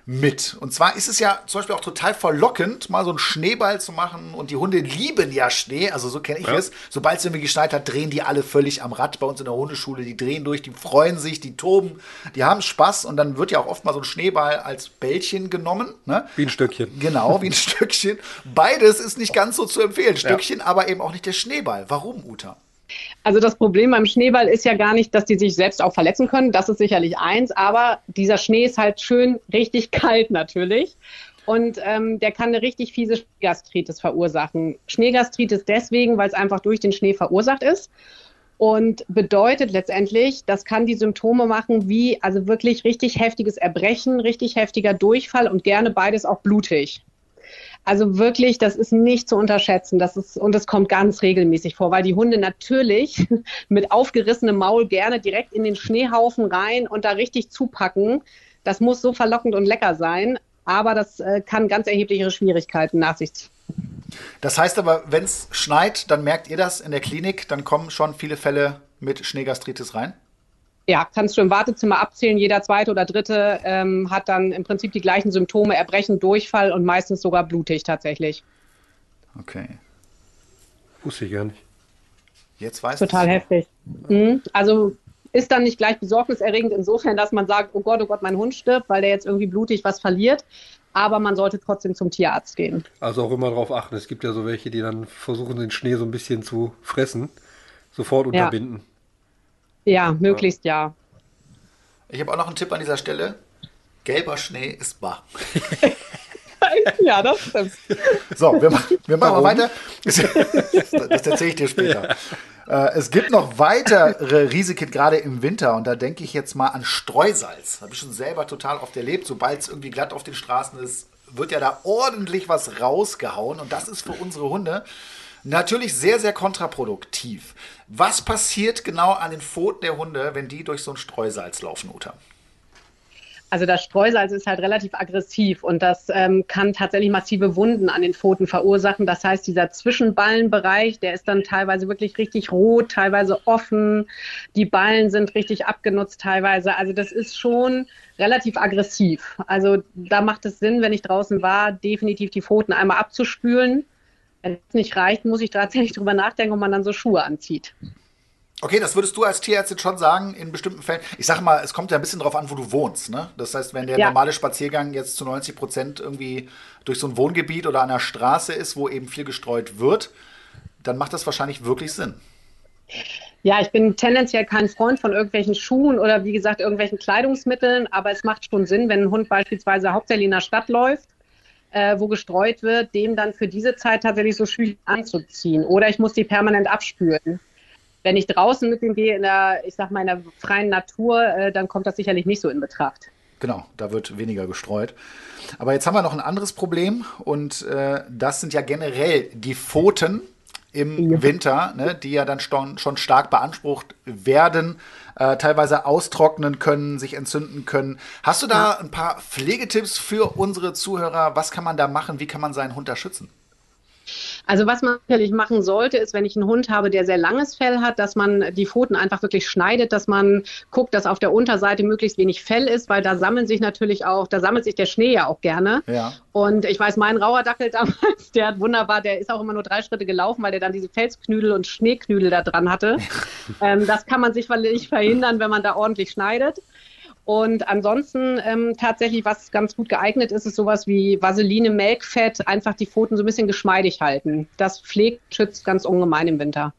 mit. Und zwar ist es ja zum Beispiel auch total verlockend, mal so einen Schneeball zu machen. Und die Hunde lieben ja Schnee, also so kenne ich Ja. es. Sobald es irgendwie geschneit hat, drehen die alle völlig am Rad bei uns in der Hundeschule. Die drehen durch, die freuen sich, die toben, die haben Spaß. Und dann wird ja auch oft mal so ein Schneeball als Bällchen genommen. Ne? Wie ein Stöckchen. Genau, wie ein Stückchen. Beides ist nicht ganz so zu empfehlen. Stückchen, aber eben auch nicht der Schneeball. Warum, Uta? Also das Problem beim Schneeball ist ja gar nicht, dass die sich selbst auch verletzen können. Das ist sicherlich eins. Aber dieser Schnee ist halt schön richtig kalt natürlich. Und ähm, der kann eine richtig fiese Schneegastritis verursachen. Schneegastritis deswegen, weil es einfach durch den Schnee verursacht ist. Und bedeutet letztendlich, das kann die Symptome machen wie also wirklich richtig heftiges Erbrechen, richtig heftiger Durchfall und gerne beides auch blutig. Also wirklich, das ist nicht zu unterschätzen. Das ist, und das kommt ganz regelmäßig vor, weil die Hunde natürlich mit aufgerissenem Maul gerne direkt in den Schneehaufen rein und da richtig zupacken. Das muss so verlockend und lecker sein, aber das äh, kann ganz erhebliche Schwierigkeiten nach sich ziehen. Das heißt aber, wenn es schneit, dann merkt ihr das in der Klinik, dann kommen schon viele Fälle mit Schneegastritis rein? Ja, kannst du im Wartezimmer abzählen. Jeder zweite oder dritte ähm, hat dann im Prinzip die gleichen Symptome, Erbrechen, Durchfall und meistens sogar blutig tatsächlich. Okay. Wusste ich gar nicht. Jetzt weiß Total ich's. heftig. Mhm. Also ist dann nicht gleich besorgniserregend insofern, dass man sagt, oh Gott, oh Gott, mein Hund stirbt, weil der jetzt irgendwie blutig was verliert. Aber man sollte trotzdem zum Tierarzt gehen. Also auch immer darauf achten. Es gibt ja so welche, die dann versuchen, den Schnee so ein bisschen zu fressen. Sofort unterbinden. Ja, möglichst ja. Ich habe auch noch einen Tipp an dieser Stelle. Gelber Schnee ist bar. Ja, das stimmt. So, wir, machen- wir machen mal weiter. Das erzähle ich dir später. Äh, es gibt noch weitere Risiken, gerade im Winter. Und da denke ich jetzt mal an Streusalz. Habe ich schon selber total oft erlebt. Sobald es irgendwie glatt auf den Straßen ist, wird ja da ordentlich was rausgehauen. Und das ist für unsere Hunde natürlich sehr, sehr kontraproduktiv. Was passiert genau an den Pfoten der Hunde, wenn die durch so ein Streusalz laufen, Uta? Also das Streusalz ist halt relativ aggressiv und das ähm, kann tatsächlich massive Wunden an den Pfoten verursachen. Das heißt, dieser Zwischenballenbereich, der ist dann teilweise wirklich richtig rot, teilweise offen. Die Ballen sind richtig abgenutzt teilweise. Also das ist schon relativ aggressiv. Also da macht es Sinn, wenn ich draußen war, definitiv die Pfoten einmal abzuspülen. Wenn es nicht reicht, muss ich tatsächlich drüber nachdenken, ob man dann so Schuhe anzieht. Okay, das würdest du als Tierärztin schon sagen, in bestimmten Fällen. Ich sage mal, es kommt ja ein bisschen drauf an, wo du wohnst. Ne? Das heißt, wenn der Ja. normale Spaziergang jetzt zu neunzig Prozent irgendwie durch so ein Wohngebiet oder an einer Straße ist, wo eben viel gestreut wird, dann macht das wahrscheinlich wirklich Sinn. Ja, ich bin tendenziell kein Freund von irgendwelchen Schuhen oder wie gesagt irgendwelchen Kleidungsmitteln, aber es macht schon Sinn, wenn ein Hund beispielsweise hauptsächlich in der Stadt läuft, äh, wo gestreut wird, dem dann für diese Zeit tatsächlich so Schuhe anzuziehen. Oder ich muss die permanent abspülen. Wenn ich draußen mit dem gehe in der, ich sag mal, in der freien Natur, äh, dann kommt das sicherlich nicht so in Betracht. Genau, da wird weniger gestreut. Aber jetzt haben wir noch ein anderes Problem und äh, das sind ja generell die Pfoten im Ja. Winter, ne, die ja dann schon, schon stark beansprucht werden, äh, teilweise austrocknen können, sich entzünden können. Hast du da ein paar Pflegetipps für unsere Zuhörer? Was kann man da machen? Wie kann man seinen Hund da schützen? Also was man natürlich machen sollte, ist, wenn ich einen Hund habe, der sehr langes Fell hat, dass man die Pfoten einfach wirklich schneidet, dass man guckt, dass auf der Unterseite möglichst wenig Fell ist, weil da sammeln sich natürlich auch, da sammelt sich der Schnee ja auch gerne. Ja. Und ich weiß, mein Rauerdackel damals, der hat wunderbar, der ist auch immer nur drei Schritte gelaufen, weil der dann diese Felsknüdel und Schneeknüdel da dran hatte. ähm, das kann man sicherlich verhindern, wenn man da ordentlich schneidet. Und ansonsten ähm, tatsächlich, was ganz gut geeignet ist, ist sowas wie Vaseline, Melkfett, einfach die Pfoten so ein bisschen geschmeidig halten. Das pflegt, schützt ganz ungemein im Winter.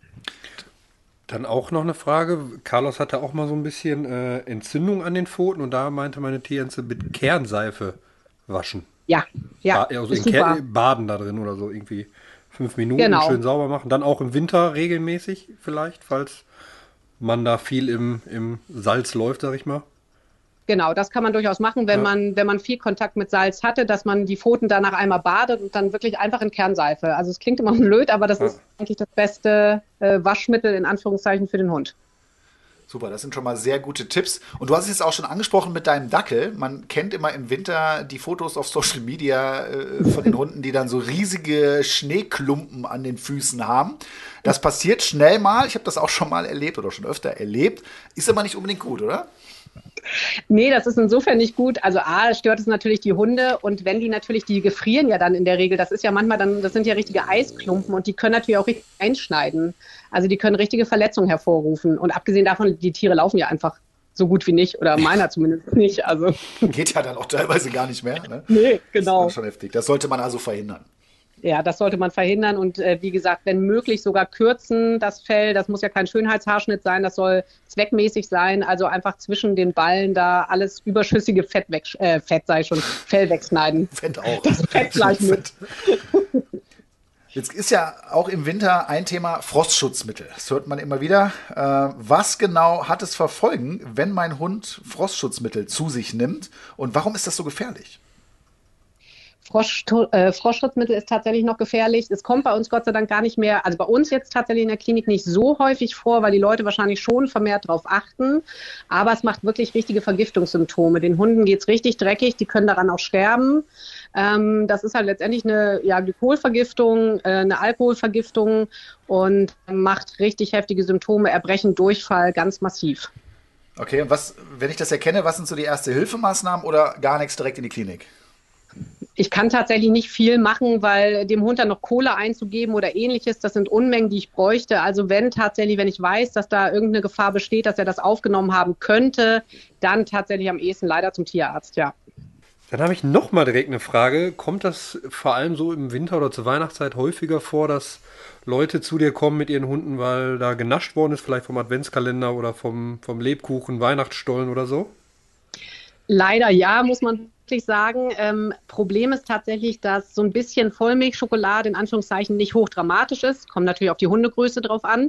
Dann auch noch eine Frage. Carlos hatte auch mal so ein bisschen äh, Entzündung an den Pfoten und da meinte meine Tierärztin mit Kernseife waschen. Ja, ja, Ba- also ist in super. Ker Baden da drin oder so irgendwie. Fünf Minuten Genau. schön sauber machen. Dann auch im Winter regelmäßig vielleicht, falls man da viel im, im Salz läuft, sag ich mal. Genau, das kann man durchaus machen, wenn Ja. man, wenn man viel Kontakt mit Salz hatte, dass man die Pfoten danach einmal badet und dann wirklich einfach in Kernseife. Also es klingt immer blöd, aber das Ja. ist eigentlich das beste äh, Waschmittel in Anführungszeichen für den Hund. Super, das sind schon mal sehr gute Tipps. Und du hast es jetzt auch schon angesprochen mit deinem Dackel. Man kennt immer im Winter die Fotos auf Social Media äh, von den Hunden, die dann so riesige Schneeklumpen an den Füßen haben. Das passiert schnell mal. Ich habe das auch schon mal erlebt oder schon öfter erlebt. Ist aber nicht unbedingt gut, oder? Nee, das ist insofern nicht gut. Also A, stört es natürlich die Hunde und wenn die natürlich, die gefrieren ja dann in der Regel, das ist ja manchmal dann, das sind ja richtige Eisklumpen und die können natürlich auch richtig einschneiden. Also die können richtige Verletzungen hervorrufen und abgesehen davon, die Tiere laufen ja einfach so gut wie nicht oder meiner zumindest nicht. Also Geht ja dann auch teilweise gar nicht mehr. Ne? nee, genau. Das ist schon heftig. Das sollte man also verhindern. Ja, das sollte man verhindern und äh, wie gesagt, wenn möglich sogar kürzen das Fell. Das muss ja kein Schönheitshaarschnitt sein, das soll zweckmäßig sein. Also einfach zwischen den Ballen da alles überschüssige Fett weg, äh, Fett sei schon, Fell wegschneiden. Fett auch. Das Fett gleich mit. Jetzt ist ja auch im Winter ein Thema Frostschutzmittel. Das hört man immer wieder. Äh, was genau hat es für Folgen, wenn mein Hund Frostschutzmittel zu sich nimmt? Und warum ist das so gefährlich? Frosch, äh, Frostschutzmittel ist tatsächlich noch gefährlich. Es kommt bei uns Gott sei Dank gar nicht mehr, also bei uns jetzt tatsächlich in der Klinik nicht so häufig vor, weil die Leute wahrscheinlich schon vermehrt darauf achten. Aber es macht wirklich richtige Vergiftungssymptome. Den Hunden geht's richtig dreckig, die können daran auch sterben. Ähm, das ist halt letztendlich eine ja, Glykolvergiftung, äh, eine Alkoholvergiftung und macht richtig heftige Symptome, Erbrechen, Durchfall, ganz massiv. Okay, und was, wenn ich das erkenne, was sind so die Erste-Hilfemaßnahmen oder gar nichts direkt in die Klinik? Ich kann tatsächlich nicht viel machen, weil dem Hund dann noch Kohle einzugeben oder ähnliches, das sind Unmengen, die ich bräuchte. Also wenn tatsächlich, wenn ich weiß, dass da irgendeine Gefahr besteht, dass er das aufgenommen haben könnte, dann tatsächlich am ehesten leider zum Tierarzt, ja. Dann habe ich noch mal direkt eine Frage. Kommt das vor allem so im Winter oder zur Weihnachtszeit häufiger vor, dass Leute zu dir kommen mit ihren Hunden, weil da genascht worden ist, vielleicht vom Adventskalender oder vom, vom Lebkuchen, Weihnachtsstollen oder so? Leider ja, muss man wirklich sagen. Ähm, Problem ist tatsächlich, dass so ein bisschen Vollmilchschokolade in Anführungszeichen nicht hochdramatisch ist. Kommt natürlich auf die Hundegröße drauf an.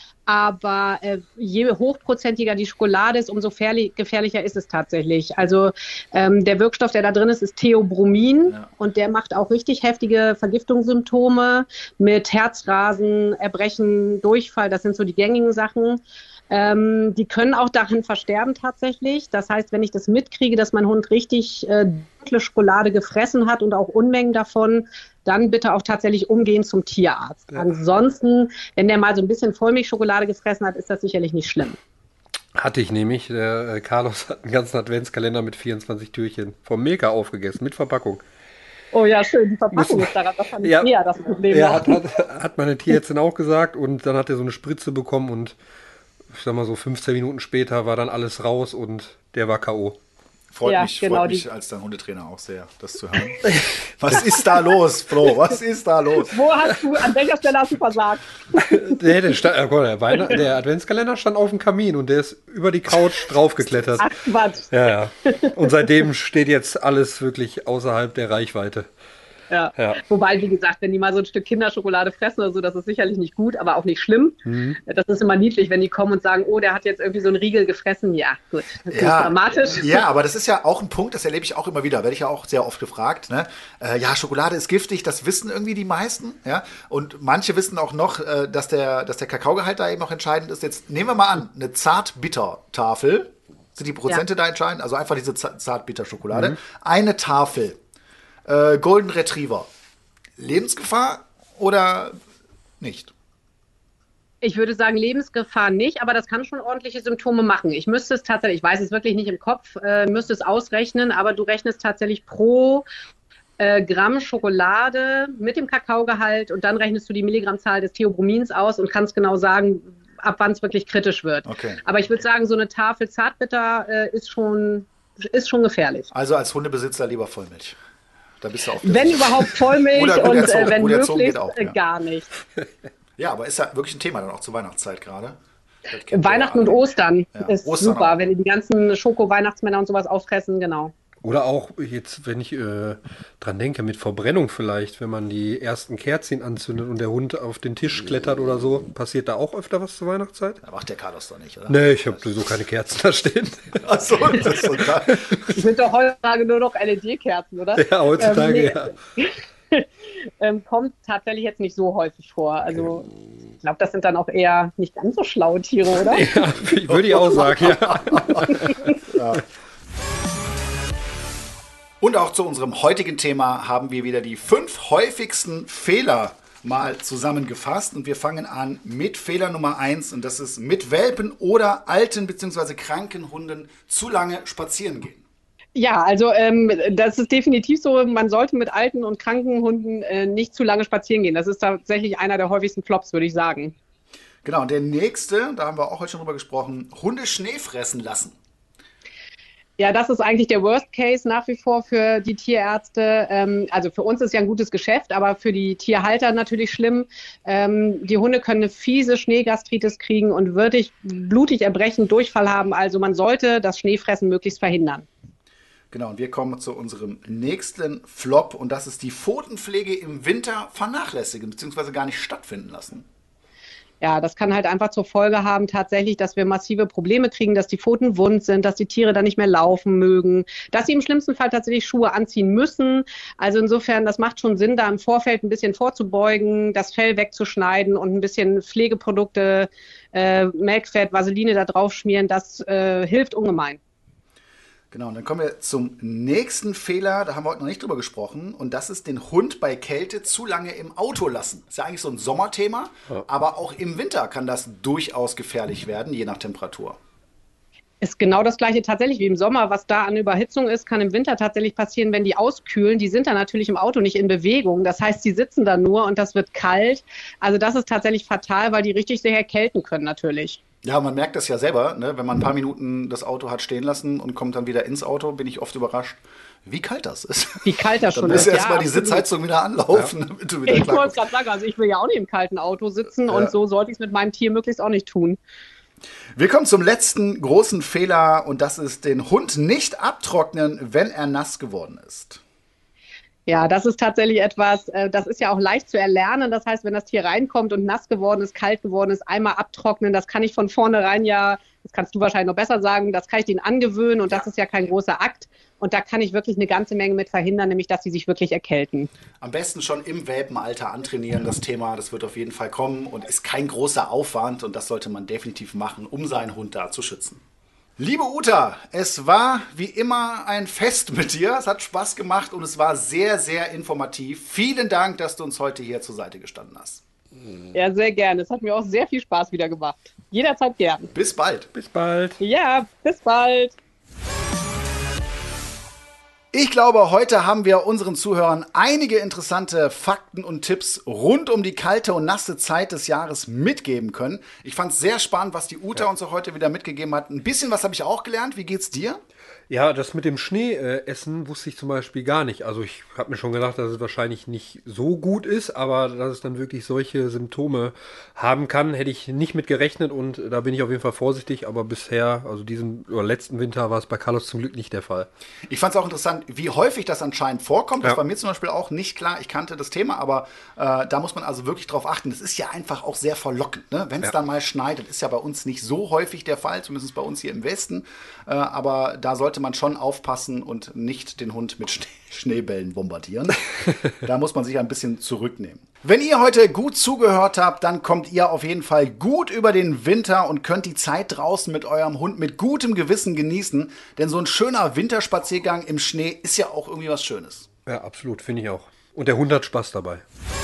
Aber äh, je hochprozentiger die Schokolade ist, umso gefährlicher ist es tatsächlich. Also ähm, der Wirkstoff, der da drin ist, ist Theobromin ja. Und der macht auch richtig heftige Vergiftungssymptome mit Herzrasen, Erbrechen, Durchfall. Das sind so die gängigen Sachen. Ähm, die können auch darin versterben tatsächlich. Das heißt, wenn ich das mitkriege, dass mein Hund richtig äh, dunkle Schokolade gefressen hat und auch Unmengen davon, dann bitte auch tatsächlich umgehend zum Tierarzt. Ja. Ansonsten, wenn der mal so ein bisschen Vollmilchschokolade gefressen hat, ist das sicherlich nicht schlimm. Hatte ich nämlich. Der äh, Carlos hat einen ganzen Adventskalender mit vierundzwanzig Türchen vom Milka aufgegessen, mit Verpackung. Oh ja, schön, die Verpackung ist daran, das fand ich ja, eher das Problem. Ja, hat, hat, hat meine Tierärztin auch gesagt und dann hat er so eine Spritze bekommen und ich sag mal so fünfzehn Minuten später war dann alles raus und der war K O Freut ja, mich, genau, freut mich als dein Hundetrainer auch sehr, das zu hören. Was ist da los, Flo? Was ist da los? Wo hast du, an welcher Stelle hast du versagt? der, der, stand, der, Weihn- der Adventskalender stand auf dem Kamin und der ist über die Couch draufgeklettert. Ach, Quatsch. Ja, ja. Und seitdem steht jetzt alles wirklich außerhalb der Reichweite. Ja. ja, wobei, wie gesagt, wenn die mal so ein Stück Kinderschokolade fressen oder so, das ist sicherlich nicht gut, aber auch nicht schlimm. Mhm. Das ist immer niedlich, wenn die kommen und sagen, oh, der hat jetzt irgendwie so einen Riegel gefressen. Ja, gut, das ist ja, nicht dramatisch. Ja, aber das ist ja auch ein Punkt, das erlebe ich auch immer wieder, werde ich ja auch sehr oft gefragt. Ne? Äh, ja, Schokolade ist giftig, das wissen irgendwie die meisten. Ja? Und manche wissen auch noch, äh, dass der, dass der Kakaogehalt da eben noch entscheidend ist. Jetzt nehmen wir mal an, eine Zart-Bitter-Tafel. Sind die Prozente ja. da entscheidend? Also einfach diese Zart-Bitter-Schokolade. Mhm. Eine Tafel. Äh, Golden Retriever. Lebensgefahr oder nicht? Ich würde sagen, Lebensgefahr nicht, aber das kann schon ordentliche Symptome machen. Ich müsste es tatsächlich, ich weiß es wirklich nicht im Kopf, äh, müsste es ausrechnen, aber du rechnest tatsächlich pro äh, Gramm Schokolade mit dem Kakaogehalt und dann rechnest du die Milligrammzahl des Theobromins aus und kannst genau sagen, ab wann es wirklich kritisch wird. Okay. Aber ich würde sagen, so eine Tafel Zartbitter äh, ist schon, ist schon gefährlich. Also als Hundebesitzer lieber Vollmilch. Da bist du auf wenn Sicht. Überhaupt Vollmilch oder und erzogen, äh, wenn möglichst auch, äh, ja. gar nicht. Ja, aber ist ja wirklich ein Thema dann auch zur Weihnachtszeit gerade. Weihnachten und Ostern ja. ist Ostern super, auch. wenn die die ganzen Schoko-Weihnachtsmänner und sowas auffressen, genau. Oder auch jetzt, wenn ich äh, dran denke, mit Verbrennung vielleicht, wenn man die ersten Kerzchen anzündet und der Hund auf den Tisch klettert oder so, passiert da auch öfter was zur Weihnachtszeit? Da macht der Carlos doch nicht, oder? Nee, ich habe sowieso keine Kerzen da stehen. Ach so, das ist so klar. Ich sind doch heutzutage nur noch L E D-Kerzen, oder? Ja, heutzutage, ähm, nee. ja. ähm, kommt tatsächlich jetzt nicht so häufig vor. Also ich glaube, das sind dann auch eher nicht ganz so schlaue Tiere, oder? Ja, würde ich auch sagen, ja. ja. Und auch zu unserem heutigen Thema haben wir wieder die fünf häufigsten Fehler mal zusammengefasst. Und wir fangen an mit Fehler Nummer eins. Und das ist mit Welpen oder alten bzw. kranken Hunden zu lange spazieren gehen. Ja, also ähm, das ist definitiv so. Man sollte mit alten und kranken Hunden äh, nicht zu lange spazieren gehen. Das ist tatsächlich einer der häufigsten Flops, würde ich sagen. Genau, und der nächste, da haben wir auch heute schon drüber gesprochen, Hunde Schnee fressen lassen. Ja, das ist eigentlich der Worst Case nach wie vor für die Tierärzte. Ähm, also für uns ist ja ein gutes Geschäft, aber für die Tierhalter natürlich schlimm. Ähm, die Hunde können eine fiese Schneegastritis kriegen und wirklich blutig erbrechen, Durchfall haben. Also man sollte das Schneefressen möglichst verhindern. Genau, und wir kommen zu unserem nächsten Flop und das ist die Pfotenpflege im Winter vernachlässigen bzw. gar nicht stattfinden lassen. Ja, das kann halt einfach zur Folge haben tatsächlich, dass wir massive Probleme kriegen, dass die Pfoten wund sind, dass die Tiere dann nicht mehr laufen mögen, dass sie im schlimmsten Fall tatsächlich Schuhe anziehen müssen. Also insofern, das macht schon Sinn, da im Vorfeld ein bisschen vorzubeugen, das Fell wegzuschneiden und ein bisschen Pflegeprodukte, äh, Melkfett, Vaseline da drauf schmieren. Das äh, hilft ungemein. Genau, und dann kommen wir zum nächsten Fehler, da haben wir heute noch nicht drüber gesprochen, und das ist den Hund bei Kälte zu lange im Auto lassen. Ist ja eigentlich so ein Sommerthema, ja. Aber auch im Winter kann das durchaus gefährlich werden, je nach Temperatur. Ist genau das Gleiche tatsächlich wie im Sommer. Was da an Überhitzung ist, kann im Winter tatsächlich passieren, wenn die auskühlen. Die sind dann natürlich im Auto nicht in Bewegung. Das heißt, die sitzen da nur und das wird kalt. Also das ist tatsächlich fatal, weil die richtig sehr erkälten können natürlich. Ja, man merkt das ja selber, ne? Wenn man ein paar Minuten das Auto hat stehen lassen und kommt dann wieder ins Auto, bin ich oft überrascht, wie kalt das ist. Wie kalt das schon ist. Dann ist. erst mal ja, die Sitzheizung wieder anlaufen. Ja. Damit du wieder ich wollte es gerade sagen, also ich will ja auch nicht im kalten Auto sitzen ja. Und so sollte ich es mit meinem Tier möglichst auch nicht tun. Wir kommen zum letzten großen Fehler und das ist den Hund nicht abtrocknen, wenn er nass geworden ist. Ja, das ist tatsächlich etwas, das ist ja auch leicht zu erlernen. Das heißt, wenn das Tier reinkommt und nass geworden ist, kalt geworden ist, einmal abtrocknen, das kann ich von vornherein ja, das kannst du wahrscheinlich noch besser sagen, das kann ich denen angewöhnen und das ja. ist ja kein großer Akt. Und da kann ich wirklich eine ganze Menge mit verhindern, nämlich dass sie sich wirklich erkälten. Am besten schon im Welpenalter antrainieren, das Thema, das wird auf jeden Fall kommen und ist kein großer Aufwand und das sollte man definitiv machen, um seinen Hund da zu schützen. Liebe Uta, es war wie immer ein Fest mit dir. Es hat Spaß gemacht und es war sehr, sehr informativ. Vielen Dank, dass du uns heute hier zur Seite gestanden hast. Ja, sehr gerne. Es hat mir auch sehr viel Spaß wieder gemacht. Jederzeit gern. Bis bald. Bis bald. Ja, bis bald. Ich glaube, heute haben wir unseren Zuhörern einige interessante Fakten und Tipps rund um die kalte und nasse Zeit des Jahres mitgeben können. Ich fand es sehr spannend, was die Uta ja. uns auch heute wieder mitgegeben hat. Ein bisschen was habe ich auch gelernt. Wie geht's dir? Ja, das mit dem Schneeessen wusste ich zum Beispiel gar nicht. Also ich habe mir schon gedacht, dass es wahrscheinlich nicht so gut ist, aber dass es dann wirklich solche Symptome haben kann, hätte ich nicht mit gerechnet und da bin ich auf jeden Fall vorsichtig. Aber bisher, also diesen oder letzten Winter, war es bei Carlos zum Glück nicht der Fall. Ich fand es auch interessant, wie häufig das anscheinend vorkommt. Das ja. war mir zum Beispiel auch nicht klar. Ich kannte das Thema, aber äh, da muss man also wirklich drauf achten. Das ist ja einfach auch sehr verlockend, ne? Wenn es ja. dann mal schneit. Das ist ja bei uns nicht so häufig der Fall, zumindest bei uns hier im Westen. Äh, aber da sollte man schon aufpassen und nicht den Hund mit Schnee Schneebällen bombardieren. Da muss man sich ein bisschen zurücknehmen. Wenn ihr heute gut zugehört habt, dann kommt ihr auf jeden Fall gut über den Winter und könnt die Zeit draußen mit eurem Hund mit gutem Gewissen genießen. Denn so ein schöner Winterspaziergang im Schnee ist ja auch irgendwie was Schönes. Ja, absolut, finde ich auch. Und der Hund hat Spaß dabei.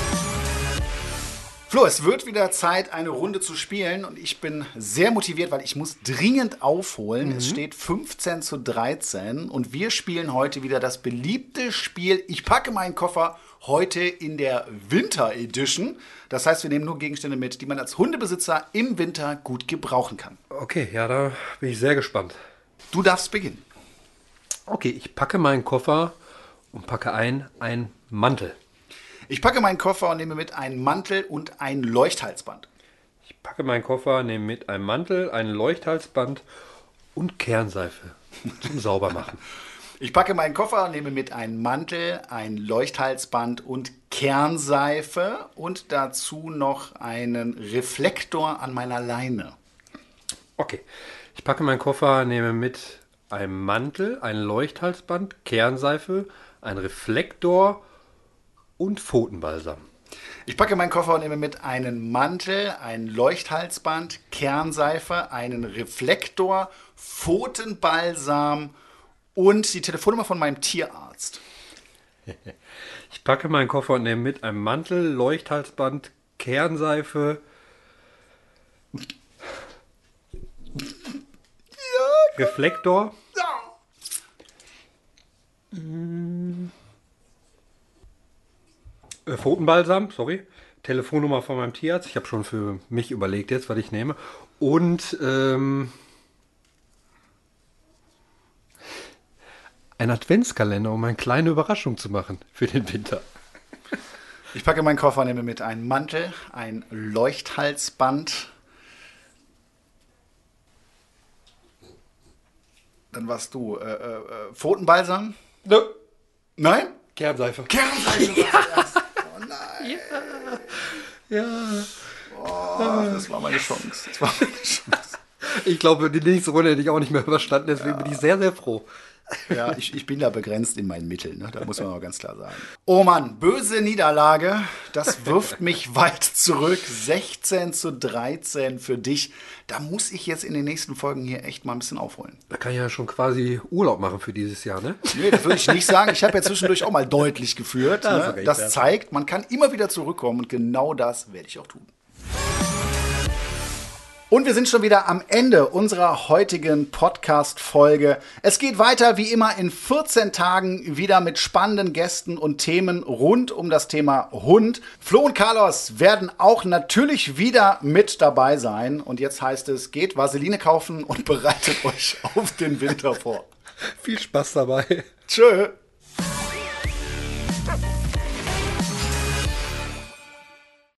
Flo, es wird wieder Zeit, eine Runde zu spielen und ich bin sehr motiviert, weil ich muss dringend aufholen. Mhm. Es steht fünfzehn zu dreizehn und wir spielen heute wieder das beliebte Spiel Ich packe meinen Koffer, heute in der Winter Edition. Das heißt, wir nehmen nur Gegenstände mit, die man als Hundebesitzer im Winter gut gebrauchen kann. Okay, ja, da bin ich sehr gespannt. Du darfst beginnen. Okay, ich packe meinen Koffer und packe ein einen Mantel. Ich packe meinen Koffer und nehme mit einen Mantel und ein Leuchthalsband. Ich packe meinen Koffer, nehme mit einen Mantel, ein Leuchthalsband und Kernseife zum Saubermachen. Ich packe meinen Koffer und nehme mit einen Mantel, ein Leuchthalsband und Kernseife und dazu noch einen Reflektor an meiner Leine. Okay, ich packe meinen Koffer, nehme mit einem Mantel, ein Leuchthalsband, Kernseife, ein Reflektor und Pfotenbalsam. Ich packe meinen Koffer und nehme mit einen Mantel, ein Leuchthalsband, Kernseife, einen Reflektor, Pfotenbalsam und die Telefonnummer von meinem Tierarzt. Ich packe meinen Koffer und nehme mit einen Mantel, Leuchthalsband, Kernseife, ja, Reflektor, ja. äh, Pfotenbalsam, sorry, Telefonnummer von meinem Tierarzt. Ich habe schon für mich überlegt jetzt, was ich nehme. Und ähm, ein Adventskalender, um eine kleine Überraschung zu machen für den Winter. Ich packe meinen Koffer, nehme mit einen Mantel, ein Leuchthalsband. Dann warst du äh, äh, Pfotenbalsam? Nö. Nein? Kernseife. Kernseife. Ja. Oh nein. Ja. ja. Oh, das war meine Chance. Das war meine Chance. Ich glaube, die nächste Runde hätte ich auch nicht mehr überstanden, deswegen ja. bin ich sehr, sehr froh. Ja, ich, ich bin da begrenzt in meinen Mitteln, ne? Da muss man auch ganz klar sagen. Oh Mann, böse Niederlage. Das wirft mich weit zurück. sechzehn zu dreizehn für dich. Da muss ich jetzt in den nächsten Folgen hier echt mal ein bisschen aufholen. Da kann ich ja schon quasi Urlaub machen für dieses Jahr, ne? Nee, das würde ich nicht sagen. Ich habe ja zwischendurch auch mal deutlich geführt. Das, ne? recht, Das ja. zeigt, man kann immer wieder zurückkommen und genau das werde ich auch tun. Und wir sind schon wieder am Ende unserer heutigen Podcast-Folge. Es geht weiter wie immer in vierzehn Tagen wieder mit spannenden Gästen und Themen rund um das Thema Hund. Flo und Carlos werden auch natürlich wieder mit dabei sein. Und jetzt heißt es, geht Vaseline kaufen und bereitet euch auf den Winter vor. Viel Spaß dabei. Tschö.